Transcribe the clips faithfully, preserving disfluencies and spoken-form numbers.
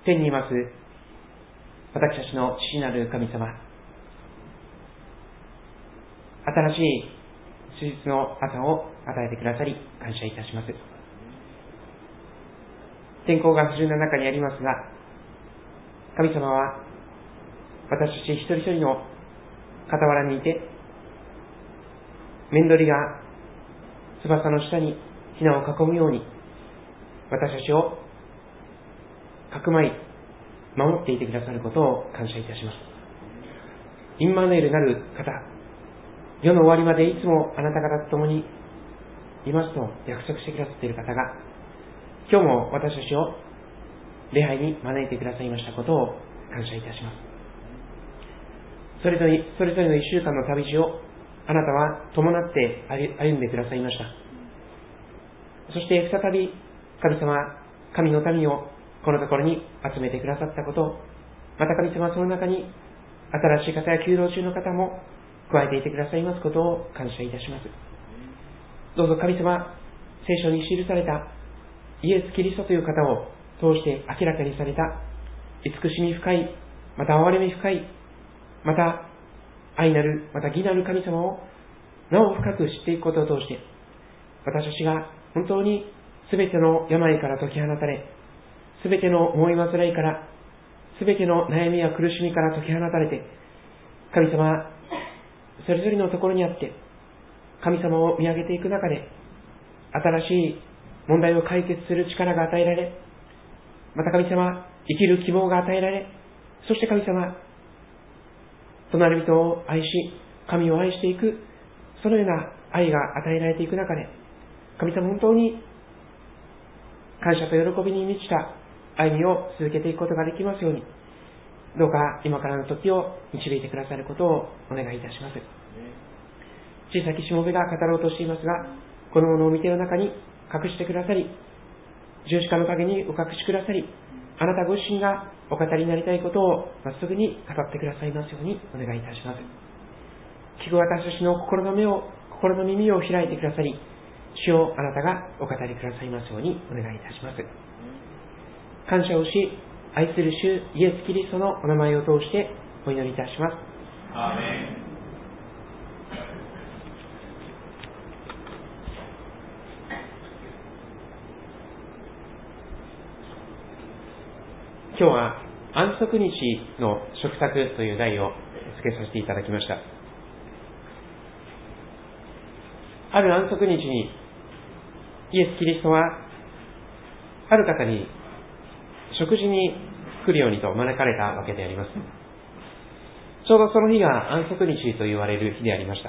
天にいます私たちの父なる神様、新しい祝日の朝を与えてくださり感謝いたします。天候が不順な中にありますが、神様は私たち一人一人の傍らにいて、面取りが翼の下にひなを囲むように私たちをかくまい守っていてくださることを感謝いたします。インマヌエルなる方、世の終わりまでいつもあなた方と共にいますと約束してくださっている方が、今日も私たちを礼拝に招いてくださいましたことを感謝いたします。それぞれそれぞれの一週間の旅路をあなたは伴って歩んでくださいました。そして再び神様、神の民をこのところに集めてくださったこと、また神様はその中に新しい方や求老中の方も加えていてくださいますことを感謝いたします。どうぞ神様、聖書に記されたイエス・キリストという方を通して明らかにされた慈しみ深い、また憐れみ深い、また愛なる、また義なる神様をなお深く知っていくことを通して、私たちが本当にすべての病から解き放たれ、すべての思い煩いから、すべての悩みや苦しみから解き放たれて、神様それぞれのところにあって神様を見上げていく中で、新しい問題を解決する力が与えられ、また神様、生きる希望が与えられ、そして神様、隣人を愛し、神を愛していく、そのような愛が与えられていく中で、神様、本当に感謝と喜びに満ちた歩みを続けていくことができますように、どうか今からの時を導いてくださることをお願いいたします。小さきしもべが語ろうとしていますが、このものを見ての中に隠してくださり、十字架の陰にお隠しくださり、あなたご自身がお語りになりたいことをまっすぐに語ってくださいますようにお願いいたします。聞く私たちの心の目を、心の耳を開いてくださり、主をあなたがお語りくださいますようにお願いいたします。感謝をし、愛する主イエス・キリストのお名前を通してお祈りいたします。 アーメン。 今日は安息日の食卓という題を付けさせていただきました。ある安息日にイエス・キリストはある方に食事に来るようにと招かれたわけであります。ちょうどその日が安息日と言われる日でありました。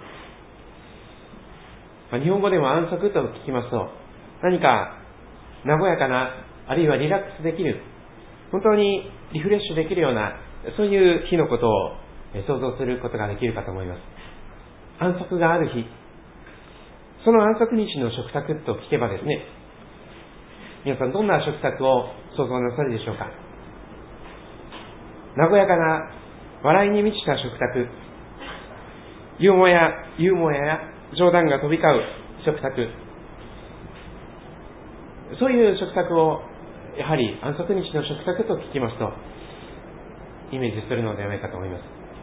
まあ、日本語でも安息と聞きますと、何か和やかな、あるいはリラックスできる、本当にリフレッシュできるような、そういう日のことを想像することができるかと思います。安息がある日、その安息日の食卓と聞けばですね、皆さんどんな食卓を想像なさるでしょうか。和やかな笑いに満ちた食卓、ユーモアユーモアや冗談が飛び交う食卓、そういう食卓をやはり安息日の食卓と聞きますとイメージするのではないかと思います。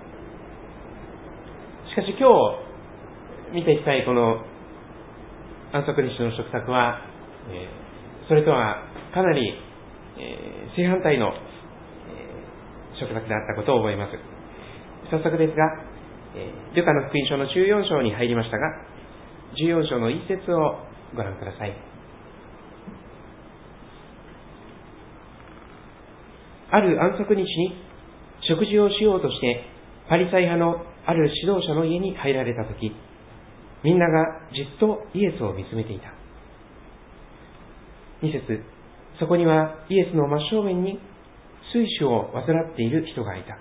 しかし今日見ていきたいこの安息日の食卓は、えー、それとはかなり、えー、正反対の、えー、食卓であったことを覚えます。早速ですが、えー、ルカの福音書のじゅうよん章に入りましたが、じゅうよん章の一節をご覧ください。ある安息日に食事をしようとしてパリサイ派のある指導者の家に入られたとき、みんながじっとイエスを見つめていた。に節、そこにはイエスの真正面に水腫を患っている人がいた。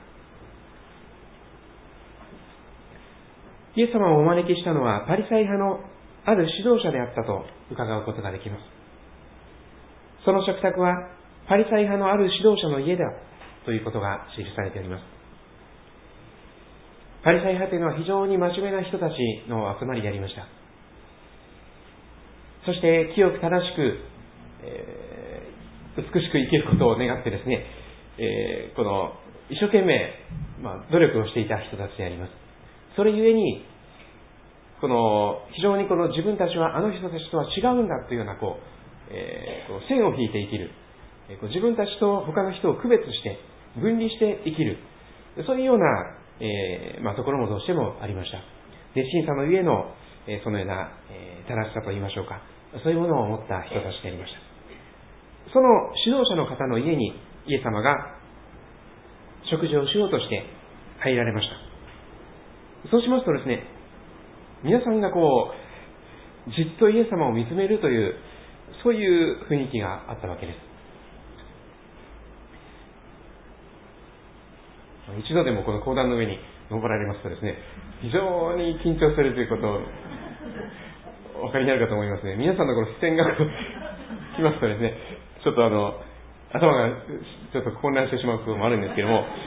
イエス様をお招きしたのはパリサイ派のある指導者であったと伺うことができます。その食卓はパリサイ派のある指導者の家だということが記されております。パリサイ派というのは非常に真面目な人たちの集まりでありました。そして清く正しく、え美しく生きることを願ってですね、えー、この一生懸命、まあ、努力をしていた人たちであります。それゆえにこの非常にこの自分たちはあの人たちとは違うんだというようなこう、えー、こう線を引いて生きる、えー、こう自分たちと他の人を区別して分離して生きる、そういうような、えーまあ、ところもどうしてもありました。熱心さのゆえの、えー、そのような、えー、正しさといいましょうか、そういうものを持った人たちでありました。その指導者の方の家にイエス様が食事をしようとして入られました。そうしますとですね、皆さんがこうじっとイエス様を見つめるというそういう雰囲気があったわけです。一度でもこの講談の上に登られますとですね、非常に緊張するということをお分かりになるかと思いますね。皆さんのこの視線が来ますとですね、ちょっとあの頭がちょっと混乱してしまうこともあるんですけども、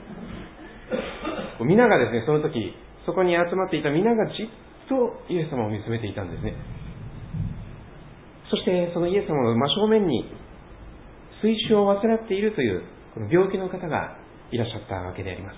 皆がですね、その時そこに集まっていた皆がじっとイエス様を見つめていたんですね。そしてそのイエス様の真正面に水腫を患っているというこの病気の方がいらっしゃったわけであります。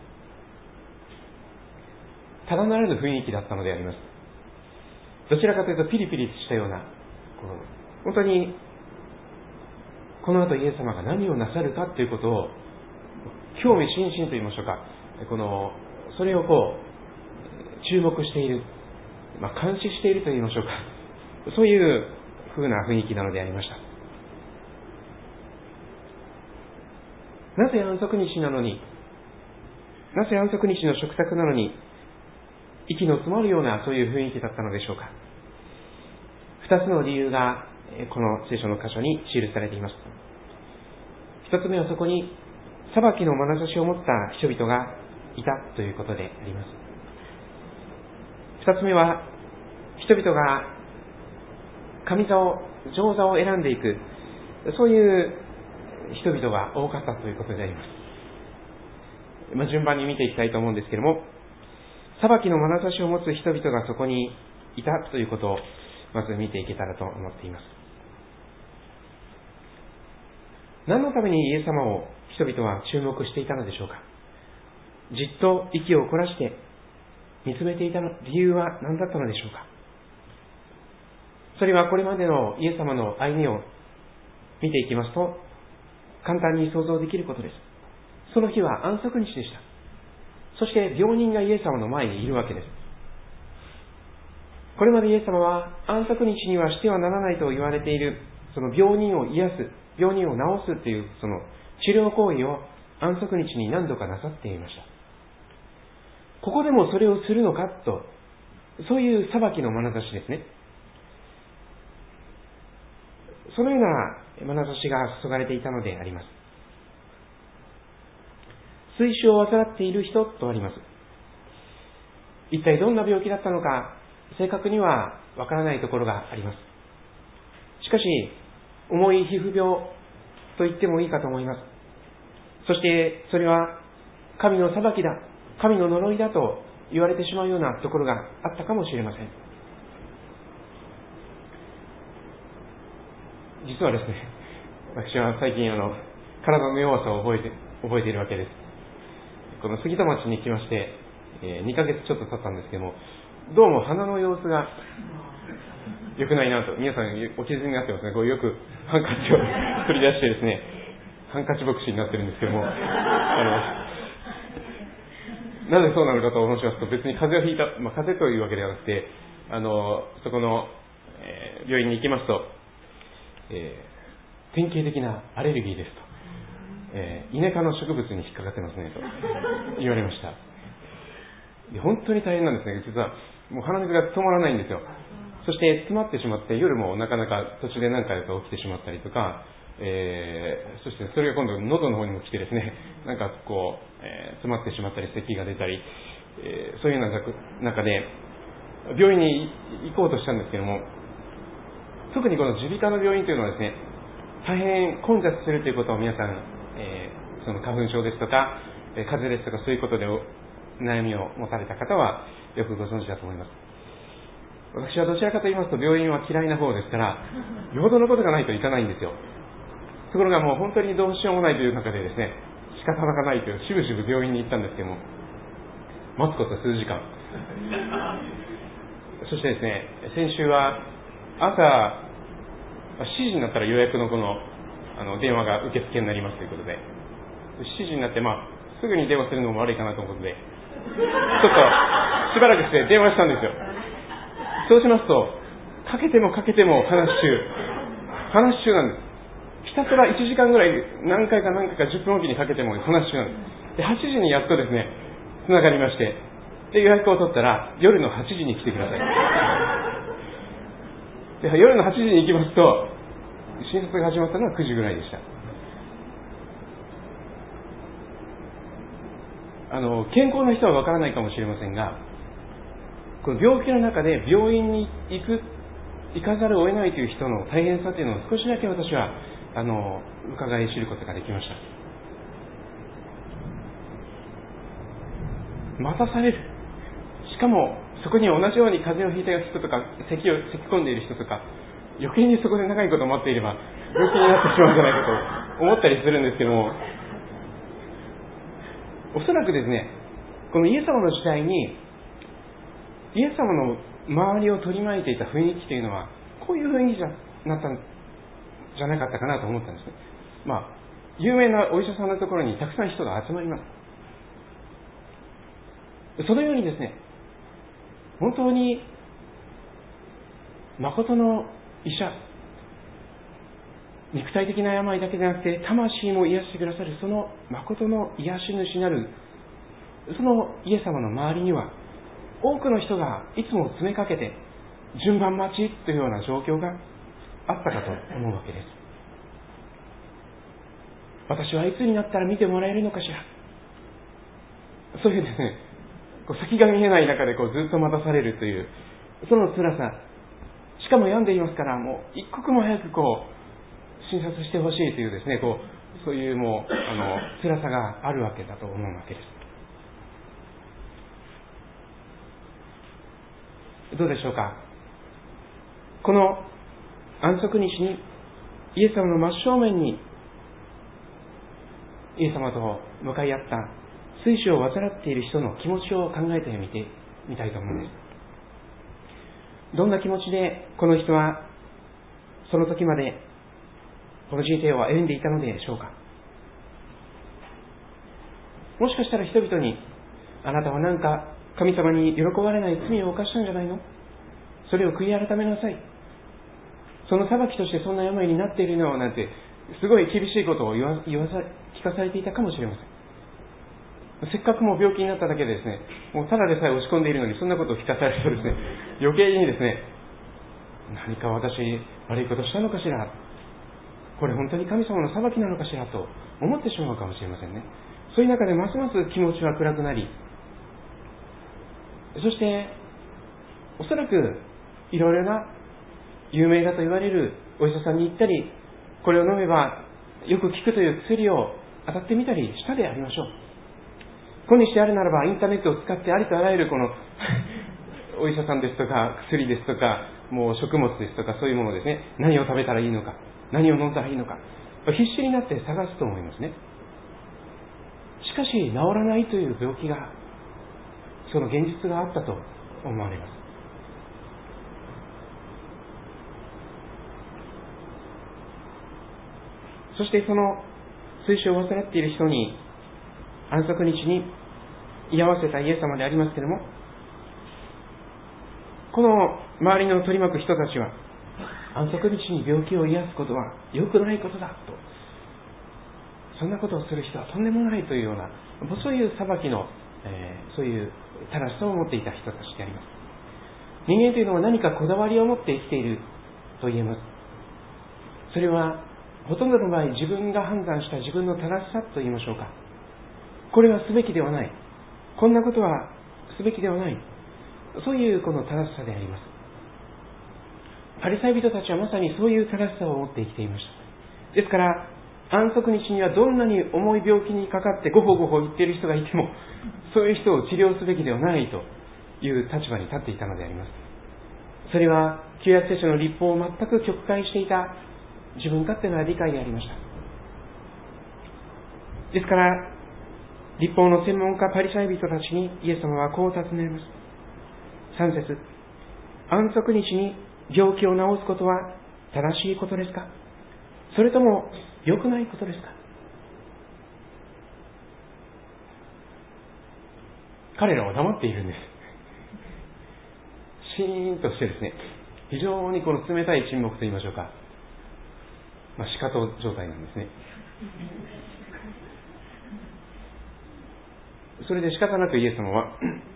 ただならぬ雰囲気だったのであります。どちらかというとピリピリしたような、この本当にこの後イエス様が何をなさるかということを興味津々と言いましょうか、このそれをこう注目している、まあ、監視していると言いましょうか、そういう風な雰囲気なのでありました。なぜ安息日なのに、なぜ安息日の食卓なのに息の詰まるようなそういう雰囲気だったのでしょうか。二つの理由がこの聖書の箇所に記されています。一つ目はそこに裁きの眼差しを持った人々がいたということであります。二つ目は人々が神座を上座を選んでいく、そういう人々が多かったということであります。まあ、順番に見ていきたいと思うんですけれども、裁きの眼差しを持つ人々がそこにいたということをまず見ていけたらと思っています。何のためにイエス様を人々は注目していたのでしょうか。じっと息を凝らして見つめていた理由は何だったのでしょうか。それはこれまでのイエス様の歩みを見ていきますと簡単に想像できることです。その日は安息日でした。そして病人がイエス様の前にいるわけです。これまでイエス様は安息日にはしてはならないと言われているその病人を癒す、病人を治すというその治療行為を安息日に何度かなさっていました。ここでもそれをするのかと、そういう裁きの眼差しですね。そのような眼差しが注がれていたのであります。水腫を患っている人とあります。一体どんな病気だったのか正確にはわからないところがあります。しかし重い皮膚病と言ってもいいかと思います。そしてそれは神の裁きだ、神の呪いだと言われてしまうようなところがあったかもしれません。実はですね、私は最近あの体の弱さを覚えて覚えているわけです。この杉戸町に来まして、えー、にかげつちょっと経ったんですけども、どうも鼻の様子が良くないなと、皆さんお気づきになってますね。こうよくハンカチを取り出してですね、ハンカチ牧師になってるんですけども、あのなぜそうなのかと申しますと、別に風邪をひいた、まあ、風邪というわけではなくて、あのそこの、えー、病院に行きますと、えー、典型的なアレルギーですと、えー、イネ科の植物に引っかかってますねと言われました。で本当に大変なんですね。実はもう鼻水が止まらないんですよ。そして詰まってしまって夜もなかなか途中で何回か起きてしまったりとか、えー、そしてそれが今度喉の方にも来てですね、なんかこう、えー、詰まってしまったり咳が出たり、えー、そういうような中で病院に行こうとしたんですけども、特にこの耳鼻科の病院というのはですね、大変混雑するということを皆さん、えー、その花粉症ですとか、えー、風邪ですとかそういうことで悩みを持たれた方はよくご存知だと思います。私はどちらかと言いますと病院は嫌いな方ですから、よほどのことがないと行かないんですよ。 ところがもう本当にどうしようもないという中でですね、仕方がないというしぶしぶ病院に行ったんですけども、待つこと数時間そしてですね、先週は朝しちじになったら予約のこのあの電話が受付になりますということで、しちじになって、まあ、すぐに電話するのも悪いかなと思うことで、ちょっとしばらくして電話したんですよ。そうしますと、かけてもかけても話し中話し中なんです。ひたすらいちじかんぐらい何回か何回かじゅっぷんおきにかけても話し中なんです。ではちじにやっとですねつながりまして、で予約を取ったら夜のはちじに来てください。で夜のはちじに行きますと、診察が始まったのはくじぐらいでした。あの健康な人はわからないかもしれませんが、この病気の中で病院に行く行かざるを得ないという人の大変さというのを少しだけ私はあの伺い知ることができました。待たされる、しかもそこに同じように風邪をひいた人とか咳を咳き込んでいる人とか、余計にそこで長いこと待っていれば病気になってしまうんじゃないかと思ったりするんですけども、おそらくですね、このイエス様の時代にイエス様の周りを取り巻いていた雰囲気というのはこういう雰囲気じゃなったんじゃなかったかなと思ったんですね。まあ有名なお医者さんのところにたくさん人が集まります。そのようにですね、本当に誠の医者、肉体的な病だけでなくて魂も癒してくださるその誠の癒し主なるそのイエス様の周りには多くの人がいつも詰めかけて順番待ちというような状況があったかと思うわけです。私はいつになったら見てもらえるのかしら、そういうですね、こう先が見えない中でこうずっと待たされるというその辛さ、しかも病んでいますから、もう一刻も早くこう診察してほしいというですね、こうそういうもうあの辛さがあるわけだと思うわけです。どうでしょうか。この安息日にイエス様の真正面にイエス様と向かい合った水死を患っている人の気持ちを考えてみてみたいと思うんです。どんな気持ちでこの人はその時までこの人生を歩んでいたのでしょうか。もしかしたら人々に、あなたは何か神様に喜ばれない罪を犯したんじゃないの、それを悔い改めなさい、その裁きとしてそんな病になっているのなんてすごい厳しいことを言わ言わさ聞かされていたかもしれません。せっかくもう病気になっただけでですね、もうただでさえ落ち込んでいるのにそんなことを聞かされるとですね、余計にですね、何か私悪いことしたのかしら、これ本当に神様の裁きなのかしらと思ってしまうかもしれませんね。そういう中でますます気持ちは暗くなり、そしておそらくいろいろな有名だと言われるお医者さんに行ったり、これを飲めばよく効くという薬を当たってみたりしたでありましょう。今日であるならばインターネットを使ってありとあらゆるこのお医者さんですとか薬ですとかもう食物ですとかそういうものですね、何を食べたらいいのか、何を飲んだらいいのか必死になって探すと思いますね。しかし治らないという病気が、その現実があったと思われます。そしてその水死を患っている人に安息日に居合わせたイエス様でありますけれども、この周りの取り巻く人たちは安息日に病気を癒すことは良くないことだと、そんなことをする人はとんでもないというような、そういう裁きの、えー、そういう正しさを持っていた人たちであります。人間というのは何かこだわりを持って生きていると言えます。それはほとんどの場合自分が判断した自分の正しさと言いましょうか。これはすべきではない、こんなことはすべきではない、そういうこの正しさであります。パリサイ人たちはまさにそういう正しさを持って生きていました。ですから安息日にはどんなに重い病気にかかってごほごほ言っている人がいても、そういう人を治療すべきではないという立場に立っていたのであります。それは旧約聖書の律法を全く曲解していた自分勝手な理解でありました。 ですから、律法の専門家パリサイ人たちにイエス様はこう尋ねます。さん節、安息日に病気を治すことは正しいことですか？それとも良くないことですか？彼らは黙っているんです。シーンとしてですね、非常にこの冷たい沈黙と言いましょうか、まあ、シカト状態なんですね。それで仕方なくイエス様は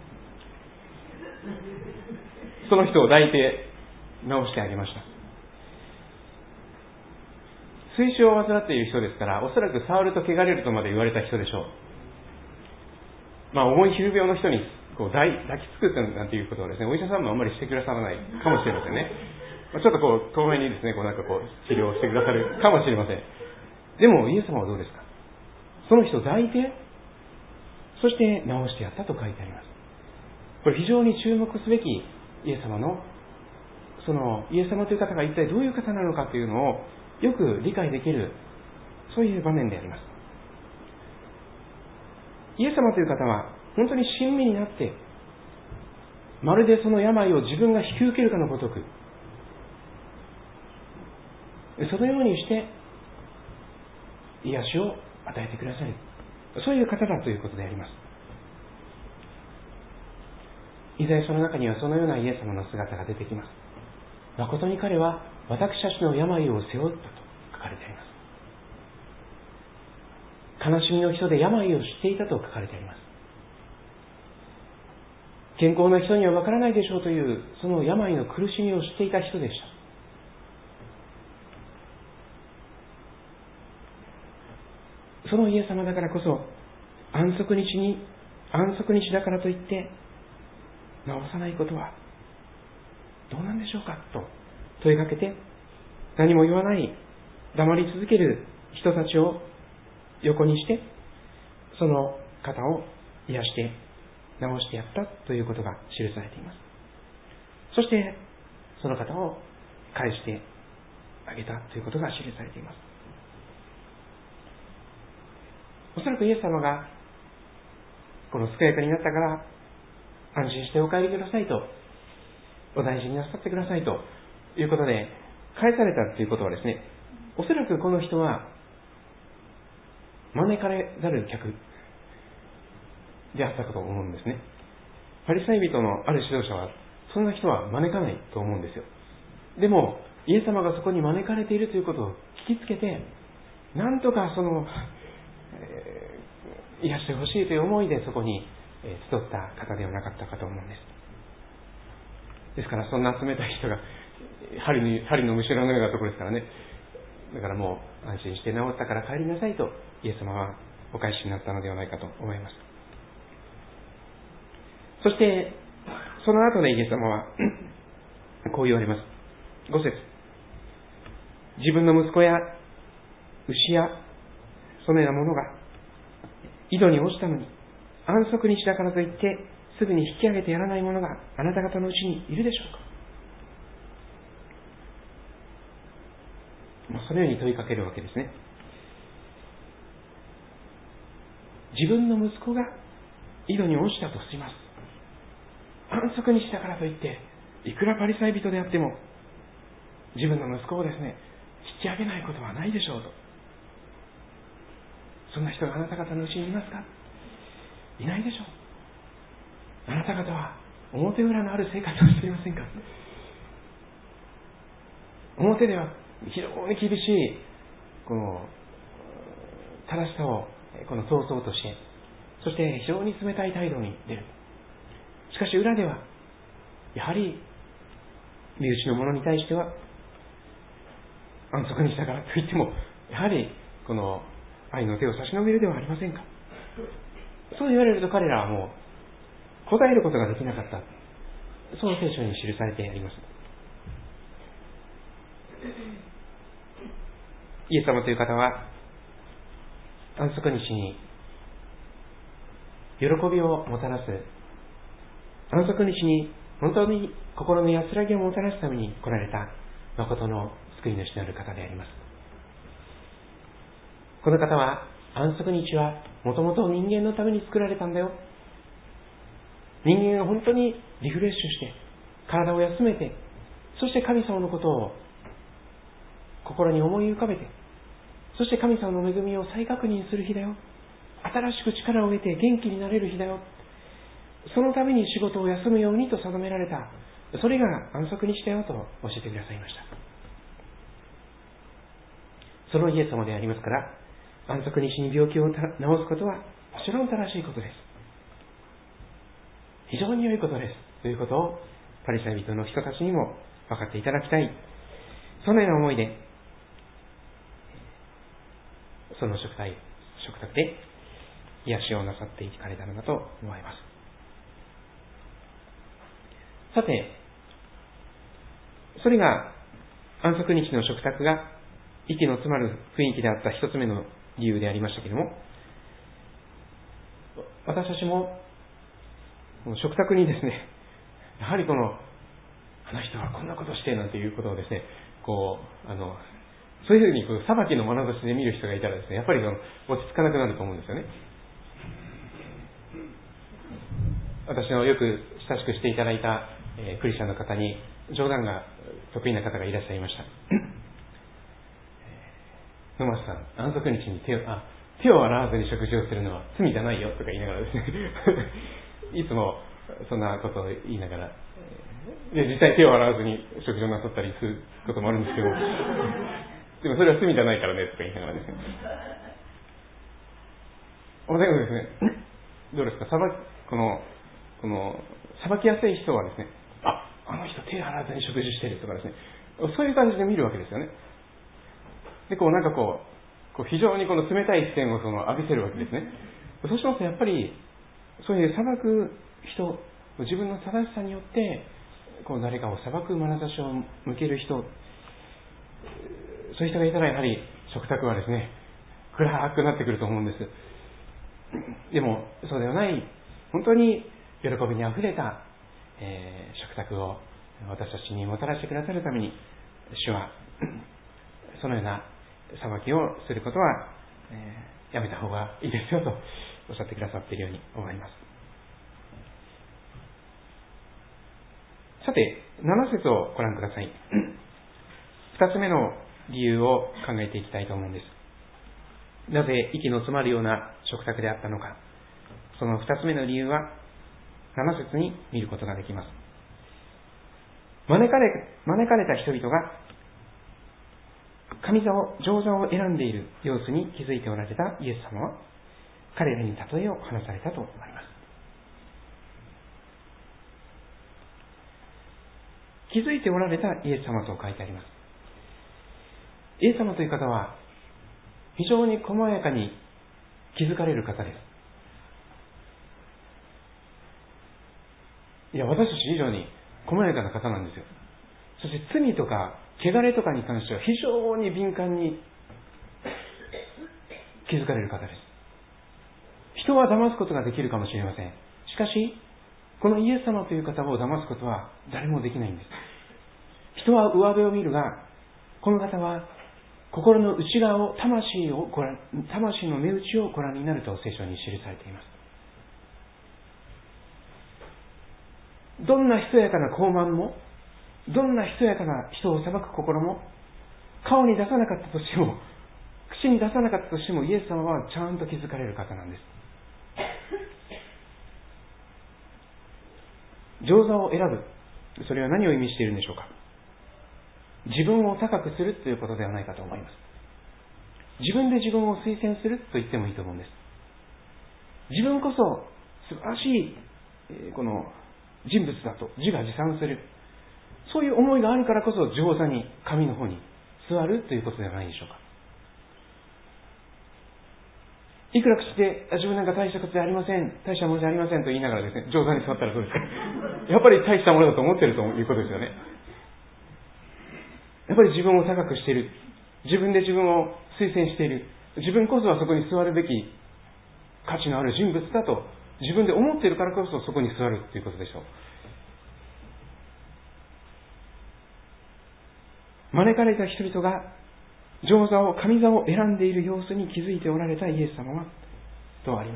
その人を抱いて治してあげました。水腫を患っている人ですから、おそらく触ると汚れるとまで言われた人でしょう。まあ、重い皮膚病の人にこう 抱, 抱きつくなんていうことをですね、お医者さんもあんまりしてくださらないかもしれませんね。まあ、ちょっとこう遠目にですね、こうなんかこう治療してくださるかもしれません。でもイエス様はどうですか？その人を抱いて、そして治してやったと書いてあります。これ非常に注目すべきイエス様の、そのイエス様という方が一体どういう方なのかというのをよく理解できる、そういう場面であります。イエス様という方は本当に親身になって、まるでその病を自分が引き受けるかのごとく、そのようにして癒しを与えてくださる、そういう方だということであります。イザヤ書の中にはそのようなイエス様の姿が出てきます。誠に彼は私たちの病を背負ったと書かれてあります。悲しみの人で病を知っていたと書かれてあります。健康な人にはわからないでしょうというその病の苦しみを知っていた人でした。そのイエス様だからこそ、安息日に安息日だからといって治さないことはどうなんでしょうかと問いかけて、何も言わない、黙り続ける人たちを横にして、その方を癒して治してやったということが記されています。そしてその方を返してあげたということが記されています。おそらくイエス様がこの健やかになったから安心してお帰りくださいと、お大事になさってくださいということで返されたということはですね、おそらくこの人は招かれざる客であったかと思うんですね。パリサイ人のある指導者はそんな人は招かないと思うんですよ。でもイエス様がそこに招かれているということを聞きつけて、なんとかその、えー、癒してほしいという思いでそこに集った方ではなかったかと思うんです。ですからそんな冷たい人が針に針のむしろのようなところですからね。だからもう安心して治ったから帰りなさいとイエス様はお返しになったのではないかと思います。そしてその後でイエス様はこう言われます。ご節、自分の息子や牛やそのようなものが井戸に落ちたのに安息日だからといってすぐに引き上げてやらない者があなた方のうちにいるでしょうか。そのように問いかけるわけですね。自分の息子が井戸に落ちたとします。安息日だからといっていくらパリサイ人であっても自分の息子をですね引き上げないことはないでしょうと。そんな人があなた方のうちにいますか？いないでしょう。あなた方は表裏のある生活をしていませんか？表では非常に厳しいこの正しさをこの通そうとして、そして非常に冷たい態度に出る。しかし裏ではやはり身内の者に対しては安息日だからといってもやはりこの愛の手を差し伸べるではありませんか。そう言われると彼らはもう答えることができなかった。その聖書に記されてあります。イエス様という方は安息日に喜びをもたらす、安息日に本当に心の安らぎをもたらすために来られた誠の救い主なる方であります。この方は安息日はもともと人間のために作られたんだよ。人間が本当にリフレッシュして体を休めて、そして神様のことを心に思い浮かべて、そして神様の恵みを再確認する日だよ。新しく力を得て元気になれる日だよ。そのために仕事を休むようにと定められた、それが安息日だよと教えてくださいました。そのイエス様でありますから、安息日に病気を治すことはもちろん正しいことです。非常に良いことですということをパリサイ人の人たちにも分かっていただきたい、そのような思いでその食体食卓で癒しをなさっていかれたのだと思われます。さて、それが安息日の食卓が息の詰まる雰囲気であった一つ目の理由でありましたけれども、私たちも食卓にですね、やはりこのあの人はこんなことしてなんていうことをですね、こうあのそういうふうにこう裁きの眼差しで見る人がいたらですね、やっぱりその落ち着かなくなると思うんですよね。私のよく親しくしていただいた、えー、クリスチャンの方に冗談が得意な方がいらっしゃいました。野松さん、安息日に手をあ手を洗わずに食事をするのは罪じゃないよとか言いながらですねいつもそんなことを言いながら、で実際手を洗わずに食事をなさったりすることもあるんですけどでもそれは罪じゃないからねとか言いながらですね、おだけどですね、どうですか、裁このこの裁きやすい人はですね、ああの人手を洗わずに食事してるとかですね、そういう感じで見るわけですよね。でこうなんかこう、こう非常にこの冷たい視線をその浴びせるわけですね。そうしますとやっぱりそういう裁く人、自分の正しさによってこう誰かを裁く眼差しを向ける人、そういう人がいたらやはり食卓はですね暗くなってくると思うんです。でもそうではない、本当に喜びにあふれた、えー、食卓を私たちにもたらしてくださるために、主はそのような裁きをすることは、えー、やめた方がいいですよとおっしゃってくださっているように思います。さて、なな節をご覧ください。ふたつめの理由を考えていきたいと思うんです。なぜ息の詰まるような食卓であったのか、そのふたつめの理由はなな節に見ることができます。招かれ、招かれた人々が神座を、上座を選んでいる様子に気づいておられたイエス様は、彼らに例えを話されたと思います。気づいておられたイエス様と書いてあります。イエス様という方は、非常に細やかに気づかれる方です。いや、私たち以上に細やかな方なんですよ。そして罪とか汚れとかに関しては非常に敏感に気づかれる方です。人は騙すことができるかもしれません。しかしこのイエス様という方を騙すことは誰もできないんです。人は上辺を見るが、この方は心の内側を、魂をご覧、魂の目内をご覧になると聖書に記されています。どんなひそやかな傲慢も、どんなひそやかな人を裁く心も、顔に出さなかったとしても、口に出さなかったとしても、イエス様はちゃんと気づかれる方なんです。上座を選ぶ、それは何を意味しているんでしょうか。自分を高くするということではないかと思います。自分で自分を推薦すると言ってもいいと思うんです。自分こそ素晴らしい、えー、この人物だと自画自賛する、そういう思いがあるからこそ上座に、神の方に座るということではないでしょうか。いくら口で自分なんか大したことでありません、大したものじゃありませんと言いながらですね、上座に座ったらどうですか。やっぱり大したものだと思っているということですよね。やっぱり自分を高くしている、自分で自分を推薦している、自分こそはそこに座るべき価値のある人物だと自分で思っているからこそそこに座るということでしょう。招かれた人々が上座を、上座を選んでいる様子に気づいておられたイエス様は、とあります。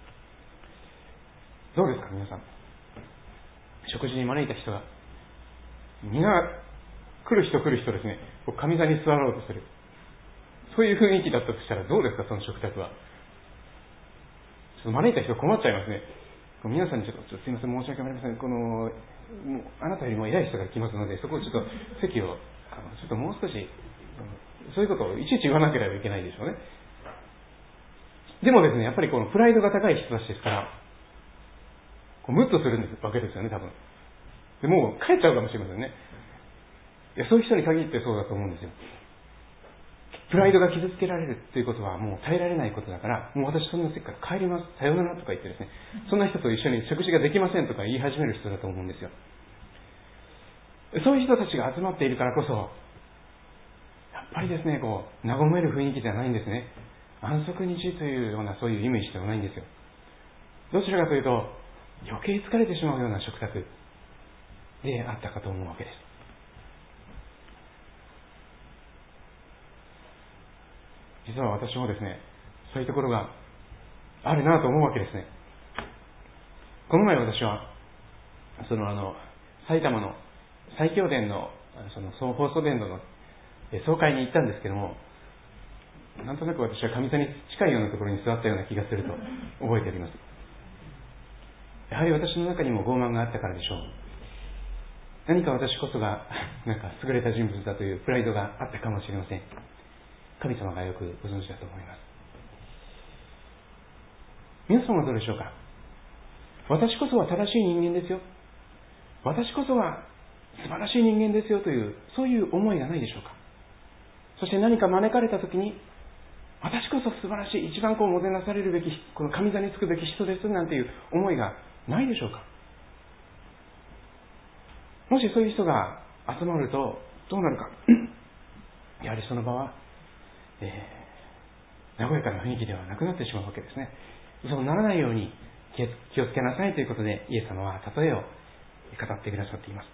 どうですか、皆さん。食事に招いた人が、みんな来る人来る人ですね、上座に座ろうとする。そういう雰囲気だったとしたらどうですか、その食卓は。ちょっと招いた人困っちゃいますね。皆さんにちょっと、ちょっとすいません、申し訳ありません。この、もうあなたよりも偉い人が来ますので、そこをちょっと席を、あのちょっともう少し、そういうことをいちいち言わなければいけないでしょうね。でもですね、やっぱりこのプライドが高い人たちですから、こうムッとするんですわけですよね、多分。でもう帰っちゃうかもしれませんね。いや、そういう人に限ってそうだと思うんですよ。プライドが傷つけられるということはもう耐えられないことだから、もう私そんな席から帰ります、さようならとか言ってですね、そんな人と一緒に食事ができませんとか言い始める人だと思うんですよ。そういう人たちが集まっているからこそ、やっぱりですね、こう、和める雰囲気ではないんですね。安息日というようなそういうイメージではないんですよ。どちらかというと、余計疲れてしまうような食卓であったかと思うわけです。実は私もですね、そういうところがあるなと思うわけですね。この前私は、そのあの、埼玉の最強伝の、その放送伝道の総会に行ったんですけども、なんとなく私は上座に近いようなところに座ったような気がすると覚えております。やはり私の中にも傲慢があったからでしょう。何か私こそがなんか優れた人物だというプライドがあったかもしれません。神様がよくご存知だと思います。皆様はどうでしょうか。私こそは正しい人間ですよ、私こそは素晴らしい人間ですよという、そういう思いがないでしょうか。そして何か招かれたときに、私こそ素晴らしい、一番こうもてなされるべき、この神座につくべき人ですなんていう思いがないでしょうか。もしそういう人が集まるとどうなるか。やはりその場は、えー、和やかな雰囲気ではなくなってしまうわけですね。そうならないように気をつけなさいということで、イエス様は例えを語ってくださっています。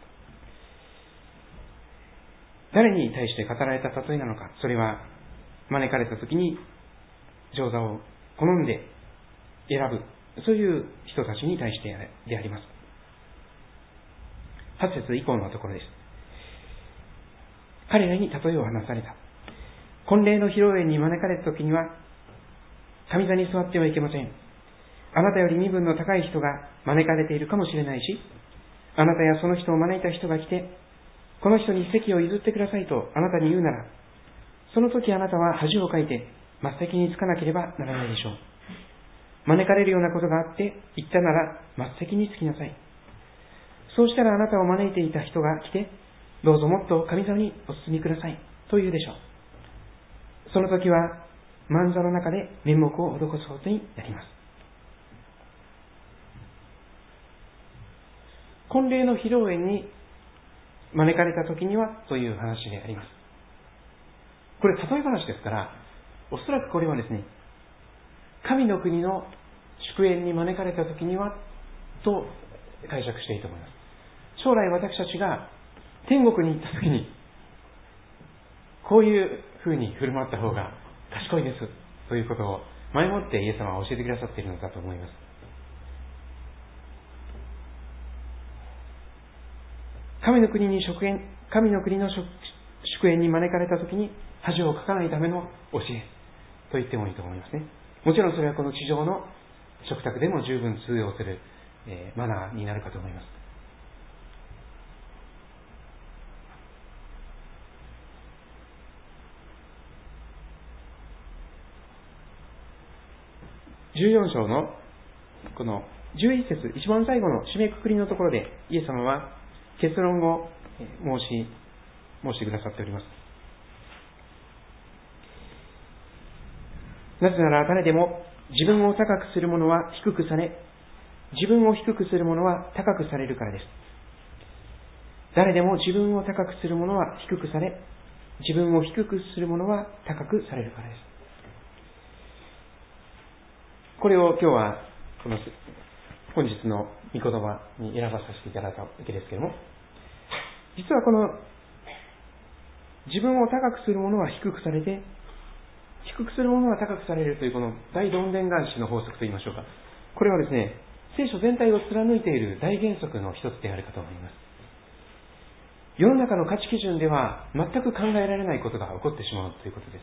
誰に対して語られた例えなのか、それは招かれたときに上座を好んで選ぶ、そういう人たちに対してであります。はち節以降のところです。彼らに例えを話された。婚礼の披露宴に招かれたときには、上座に座ってはいけません。あなたより身分の高い人が招かれているかもしれないし、あなたやその人を招いた人が来て、この人に席を譲ってくださいとあなたに言うなら、その時あなたは恥をかいて末席につかなければならないでしょう。招かれるようなことがあって言ったなら末席につきなさい。そうしたらあなたを招いていた人が来て、どうぞもっと上座にお進みくださいと言うでしょう。その時は満座の中で面目を施すことになります。婚礼の披露宴に招かれた時にはという話であります。これ例え話ですから、おそらくこれはですね、神の国の祝宴に招かれた時にはと解釈していいと思います。将来私たちが天国に行った時にこういう風に振る舞った方が賢いですということを前もってイエス様は教えてくださっているのだと思います。神の国に祝宴、神の国の祝宴に招かれたときに恥をかかないための教えと言ってもいいと思いますね。もちろんそれはこの地上の食卓でも十分通用する、えー、マナーになるかと思います。じゅうよん章のこのじゅういち節、一番最後の締めくくりのところでイエス様は結論を申し申してくださっております。なぜなら誰でも自分を高くする者は低くされ、自分を低くする者は高くされるからです。誰でも自分を高くする者は低くされ、自分を低くする者は高くされるからです。これを今日はこの本日の御言葉に選ばさせていただいたわけですけれども、実はこの自分を高くする者は低くされて、低くする者は高くされるというこの大どんでん返しの法則といいましょうか。これはですね、聖書全体を貫いている大原則の一つであるかと思います。世の中の価値基準では全く考えられないことが起こってしまうということです。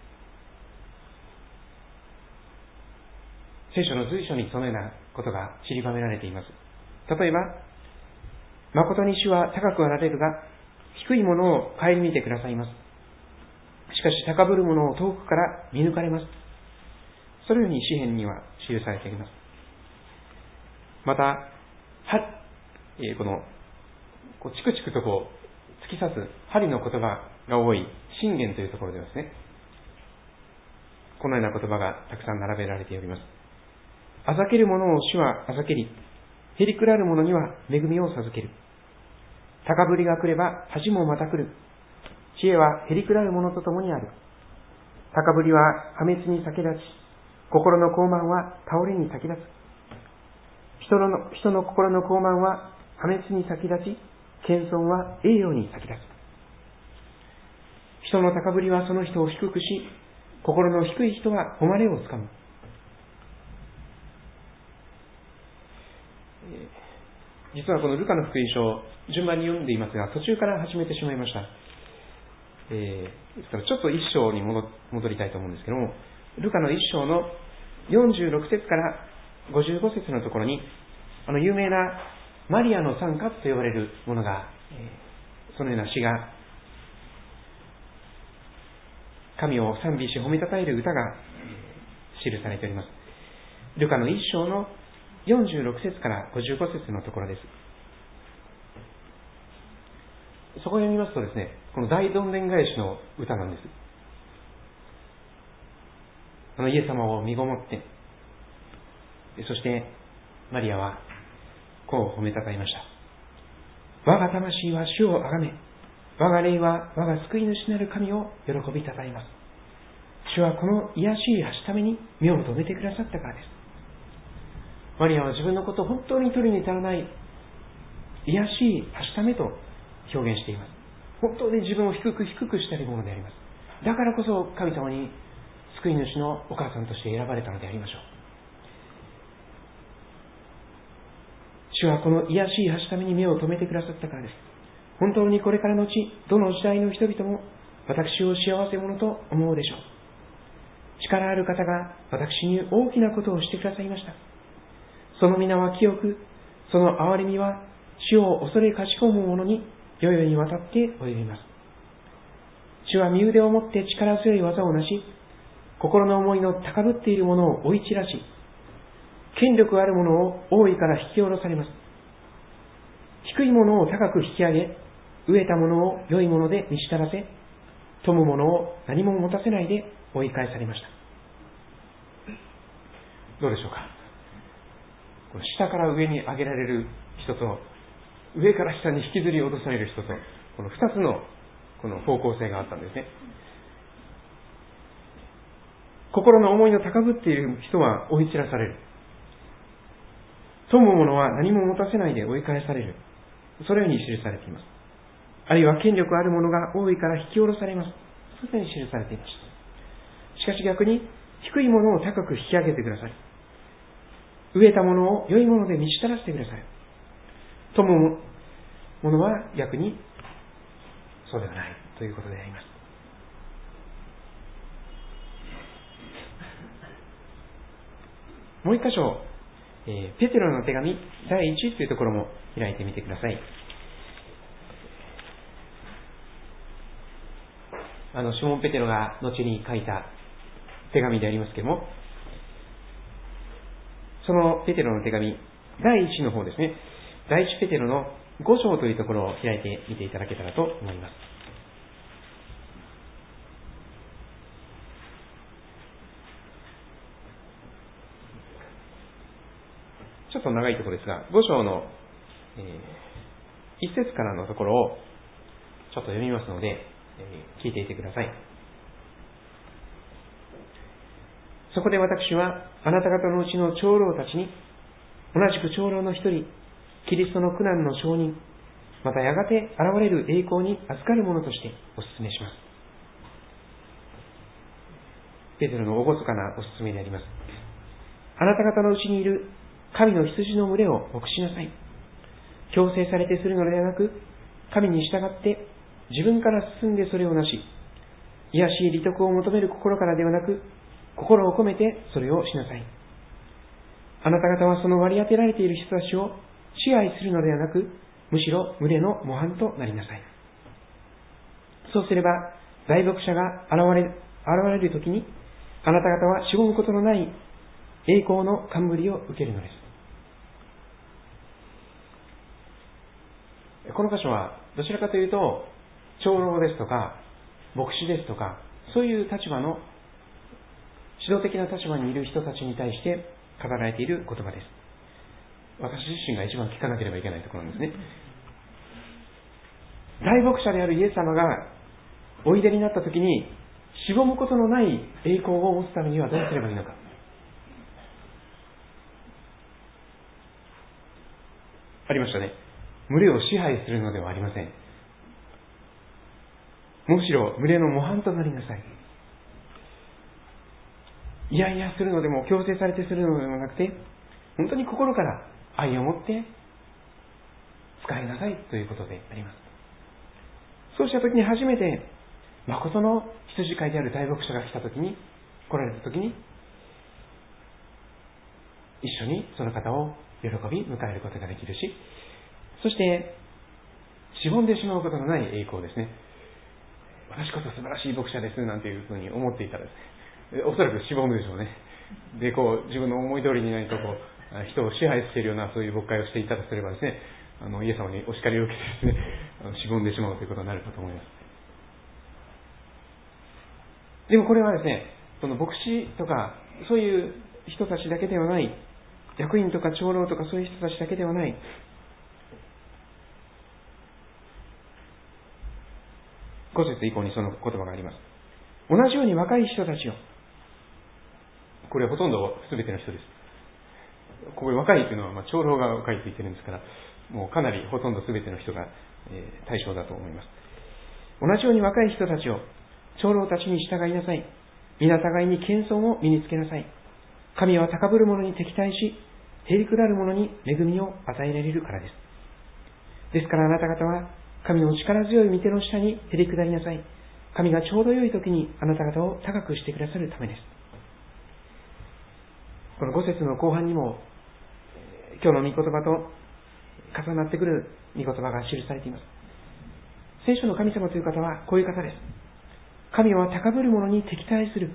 聖書の随所にそのようなことが散りばめられています。例えば、誠に主は高くあられるが、低いものを顧みてくださいます。しかし高ぶるものを遠くから見抜かれます。そのように詩篇には記されています。また、は、えー、この、こうチクチクとこう、突き刺す針の言葉が多い箴言というところではですね、このような言葉がたくさん並べられております。あざける者を主はあざけり、へりくらる者には恵みを授ける。高ぶりが来れば恥もまた来る。知恵はへりくらる者と共にある。高ぶりは破滅に先立ち、心の傲慢は倒れに先立つ。人の、人の心の傲慢は破滅に先立ち、謙遜は栄誉に先立つ。人の高ぶりはその人を低くし、心の低い人は誉れをつかむ。実はこのルカの福音書を順番に読んでいますが、途中から始めてしまいました。えー、ですからちょっと一章に戻りたいと思うんですけども、ルカの一章のよんじゅうろく節からごじゅうご節のところに、あの有名なマリアの賛歌と呼ばれるものが、えー、そのような詩が、神を賛美し褒めたたえる歌が、えー、記されております。ルカの一章のよんじゅうろく節からごじゅうご節のところです。そこを読みますとですね、この大どんでん返しの歌なんです。あのイエス様を身ごもって、そしてマリアはこう褒めたたえました。我が魂は主をあがめ、我が霊は我が救い主なる神を喜びたたえます。主はこの癒しいはしために目を留めてくださったからです。マリアは自分のことを本当に取るに足らない癒しいはしためと表現しています。本当に自分を低く低くしたいものであります。だからこそ神様に救い主のお母さんとして選ばれたのでありましょう。主はこの癒しいはしために目を留めてくださったからです。本当にこれからのち、どの時代の人々も私を幸せ者と思うでしょう。力ある方が私に大きなことをしてくださいました。その皆は清く、その憐れみは主を恐れかしこむ者に世々にわたって及びます。主は身腕を持って力強い技をなし、心の思いの高ぶっている者を追い散らし、権力ある者を王位から引き下ろされます。低い者を高く引き上げ、飢えた者を良いもので満ち足らせ、富む者を何も持たせないで追い返されました。どうでしょうか。下から上に上げられる人と、上から下に引きずり落とされる人と、この二つのこの方向性があったんですね。心の思いの高ぶっている人は追い散らされる。富む者は何も持たせないで追い返される。そのように記されています。あるいは権力ある者が王位から引き下ろされます。そういうふうに記されていました。しかし逆に低い者を高く引き上げてください。飢えたものを良いもので満ち足らせてください。富む者は逆にそうではないということであります。もう一箇所、えー、ペテロの手紙だいいちというところも開いてみてください。あのシモン・ペテロが後に書いた手紙でありますけれども、そのペテロの手紙だいいちの方ですね、だいいちペテロのご章というところを開いてみていただけたらと思います。ちょっと長いところですが、ご章の、えー、いち節からのところをちょっと読みますので、えー、聞いていてください。そこで私はあなた方のうちの長老たちに、同じく長老の一人、キリストの苦難の証人、 またやがて現れる栄光に預かるものとしてお勧めします。ペテロの厳かなお勧めであります。あなた方のうちにいる神の羊の群れを牧しなさい。強制されてするのではなく、神に従って自分から進んでそれをなし、卑しい利得を求める心からではなく、心を込めてそれをしなさい。あなた方はその割り当てられている人たちを支配するのではなく、むしろ群れの模範となりなさい。そうすれば、大牧者が現れ、現れるときに、あなた方はしぼむことのない栄光の冠を受けるのです。この箇所はどちらかというと、長老ですとか、牧師ですとか、そういう立場の、指導的な立場にいる人たちに対して語られている言葉です。私自身が一番聞かなければいけないところなんですね。大牧者であるイエス様がおいでになったときに、しぼむことのない栄光を持つためにはどうすればいいのか。ありましたね。群れを支配するのではありません。むしろ群れの模範となりなさい。いやいやするのでも、強制されてするのでもなくて、本当に心から愛を持って使いなさいということであります。そうしたときに初めて、誠の羊飼いである大牧者が来たときに、来られたときに、一緒にその方を喜び迎えることができるし、そして、しぼんでしまうことのない栄光ですね。私こそ素晴らしい牧者ですなんていうふうに思っていたらですね、おそらくしぼむでしょうね。で、こう、自分の思い通りに何かこう、人を支配しているようなそういう牧会をしていたとすればですね、あのイエス様にお叱りを受けてですね、あのしぼんでしまうということになるかと思います。でもこれはですね、その牧師とかそういう人たちだけではない、役員とか長老とかそういう人たちだけではない、ご節以降にその言葉があります。同じように若い人たちを、これはほとんど全ての人です。ここで若いというのは、まあ、長老が若いと言ってるんですから、もうかなりほとんど全ての人が、えー、対象だと思います。同じように若い人たちを、長老たちに従いなさい。皆互いに謙遜を身につけなさい。神は高ぶる者に敵対し、へりくだる者に恵みを与えられるからです。ですからあなた方は、神の力強い御手の下にへりくだりなさい。神がちょうど良い時にあなた方を高くしてくださるためです。このご節の後半にも、今日の御言葉と重なってくる御言葉が記されています。聖書の神様という方はこういう方です。神は高ぶる者に敵対する。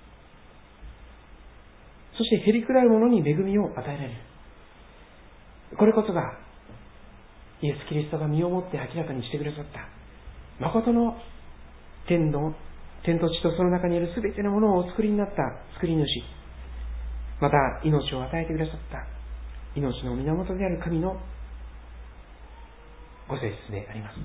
そしてへりくだる者に恵みを与えられる。これこそがイエス・キリストが身をもって明らかにしてくださった誠の天の天と地とその中にあるすべてのものをお作りになった作り主、また命を与えてくださった命の源である神のご性質であります。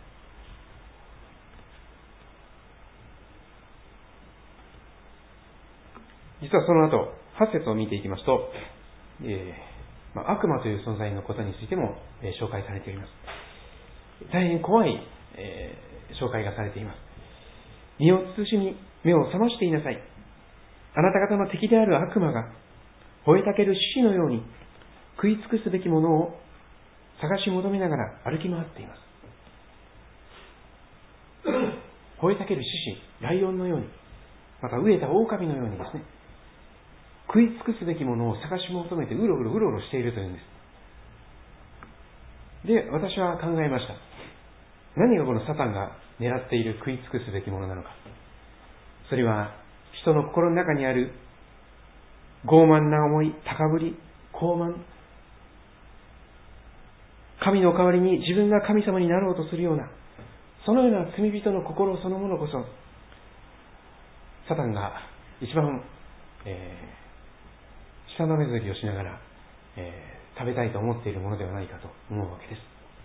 実はその後はち節を見ていきますと、えーまあ、悪魔という存在のことについても、えー、紹介されております。大変怖い、えー、紹介がされています。身を慎み目を覚ましていなさい。あなた方の敵である悪魔が吠えたける獅子のように食い尽くすべきものを探し求めながら歩き回っています。吠えたける獅子、ライオンのように、また飢えた狼のようにですね、食い尽くすべきものを探し求めてうろうろうろうろしているというんです。で、私は考えました。何がこのサタンが狙っている食い尽くすべきものなのか。それは人の心の中にある傲慢な思い、高ぶり、高慢、神の代わりに自分が神様になろうとするような、そのような罪人の心そのものこそ、サタンが一番、えー、舌のめずりをしながら、えー、食べたいと思っているものではないかと思うわけです。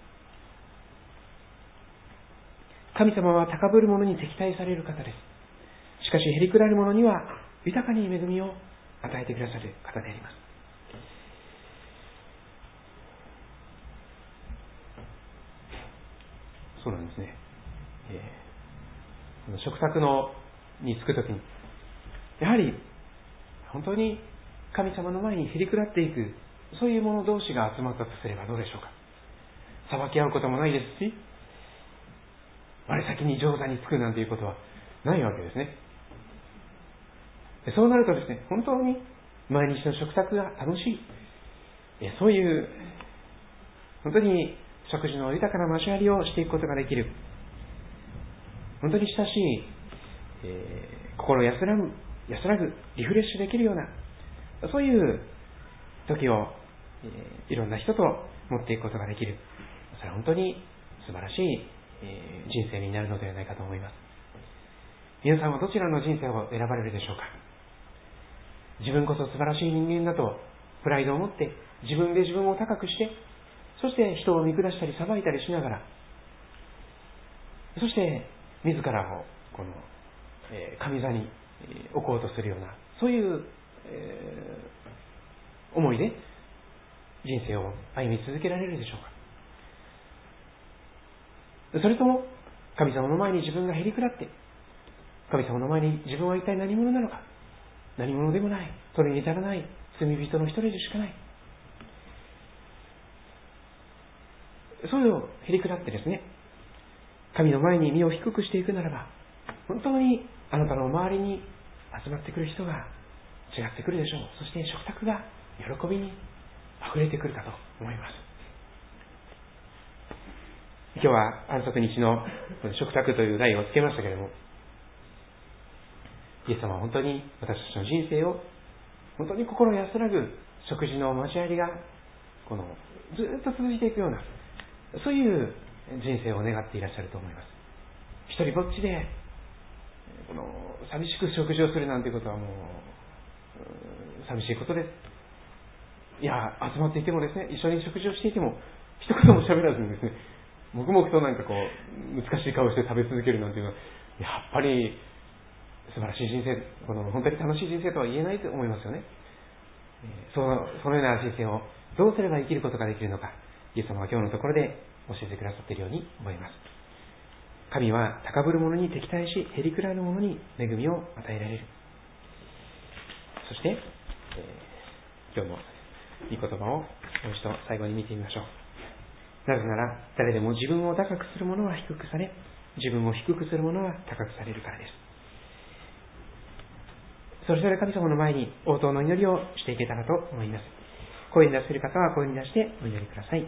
神様は高ぶる者に敵対される方です。しかしへりくだる者には豊かに恵みを与えてくださる方であります。 そうなんですね。えー、食卓のに着くときに、やはり本当に神様の前にへりくらっていく、そういう者同士が集まったとすればどうでしょうか。裁き合うこともないですし、我先に上座に着くなんていうことはないわけですね。そうなるとですね、本当に毎日の食卓が楽しい、そういう本当に食事の豊かな交わりをしていくことができる、本当に親しい、えー、心安らぐ、安らぐリフレッシュできるような、そういう時を、えー、いろんな人と持っていくことができる。それは本当に素晴らしい、えー、人生になるのではないかと思います。皆さんはどちらの人生を選ばれるでしょうか。自分こそ素晴らしい人間だとプライドを持って自分で自分を高くして、そして人を見下したり裁いたりしながら、そして自らをこの、えー、神座に置こうとするような、そういう、えー、思いで人生を歩み続けられるでしょうか。それとも神様の前に自分がへりくらって、神様の前に自分は一体何者なのか、何者でもない、それに至らない罪人の一人でしかない、そういうへりくらってですね、神の前に身を低くしていくならば、本当にあなたの周りに集まってくる人が違ってくるでしょう。そして食卓が喜びに溢れてくるかと思います。今日は安息日の食卓という題をつけましたけれども、イエス様は本当に私たちの人生を本当に心安らぐ食事の交わりがこのずっと続いていくような、そういう人生を願っていらっしゃると思います。一人ぼっちでこの寂しく食事をするなんていうことはもう寂しいことです。いや、集まっていてもですね、一緒に食事をしていても一言も喋らずにですね、黙々となんかこう難しい顔して食べ続けるなんていうのは、やっぱり素晴らしい人生、この本当に楽しい人生とは言えないと思いますよね。その、そのような人生をどうすれば生きることができるのか、イエス様は今日のところで教えてくださっているように思います。神は高ぶる者に敵対し、へりくらる者に恵みを与えられる。そして、えー、今日の御言葉をもう一度最後に見てみましょう。なぜなら、誰でも自分を高くする者は低くされ、自分を低くする者は高くされるからです。それぞれ神様の前に応答の祈りをしていけたらと思います。声に出せる方は声に出してお祈りください。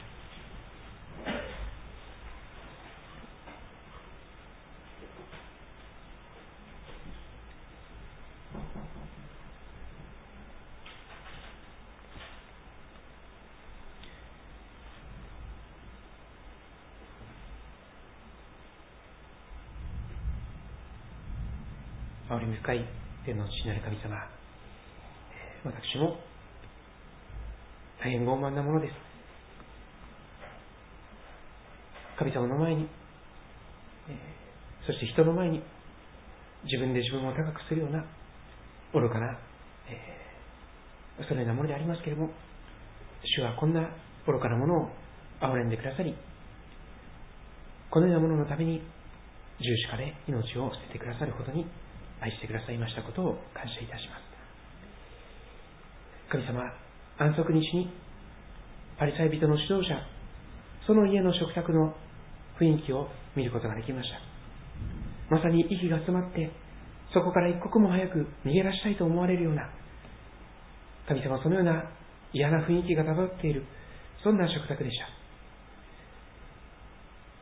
憐れみ深い天の父なる神様、私も大変傲慢なものです。神様の前に、そして人の前に自分で自分を高くするような愚かな、えー、そのようなものでありますけれども、主はこんな愚かなものを憐れんでくださり、このようなもののために十字架で命を捨ててくださるほどに愛してくださいましたことを感謝いたします。神様、安息日にパリサイ人の指導者、その家の食卓の雰囲気を見ることができました。まさに息が詰まってそこから一刻も早く逃げ出したいと思われるような、神様、そのような嫌な雰囲気が漂っている、そんな食卓でした。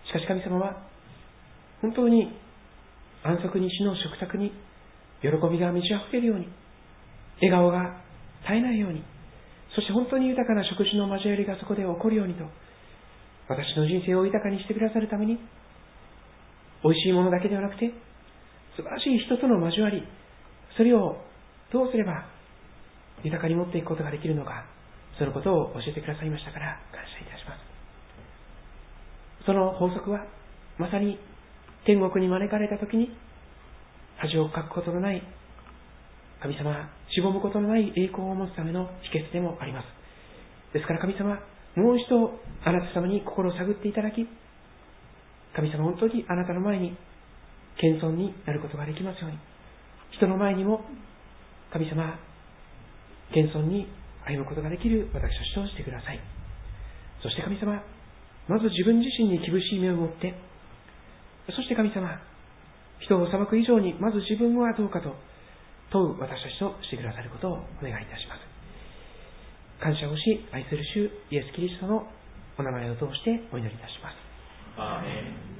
しかし神様は本当に安息日の食卓に喜びが満ち溢れるように、笑顔が絶えないように、そして本当に豊かな食事の交わりがそこで起こるようにと、私の人生を豊かにしてくださるために、美味しいものだけではなくて素晴らしい人との交わり、それをどうすれば豊かに持っていくことができるのか、そのことを教えてくださいましたから感謝いたします。その法則はまさに天国に招かれたときに恥をかくことのない、神様、しぼむことのない栄光を持つための秘訣でもあります。ですから神様、もう一度あなた様に心を探っていただき、 神様、本当にあなたの前に謙遜になることができますように、人の前にも神様、謙遜に歩むことができる私たちとしてください。そして神様、まず自分自身に厳しい目を持って、そして神様、人を裁く以上にまず自分はどうかと問う私たちとしてくださることをお願いいたします。感謝をし、愛する主イエス・キリストのお名前を通してお祈りいたします。 アーメン。